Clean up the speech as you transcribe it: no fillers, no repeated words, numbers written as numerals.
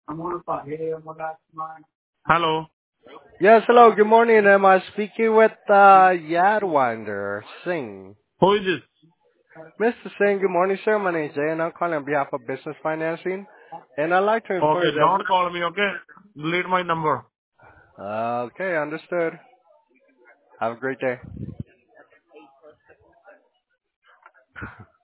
Hello. Yes, hello, good morning. Am I speaking with Yadwinder Singh? Who is this? Mr. Singh, good morning, sir. My name is Jay, and I'm calling on behalf of Business Financing. And I'd like to inform Okay, you that don't call me, okay? Delete my number. okay, understood. Have a great day.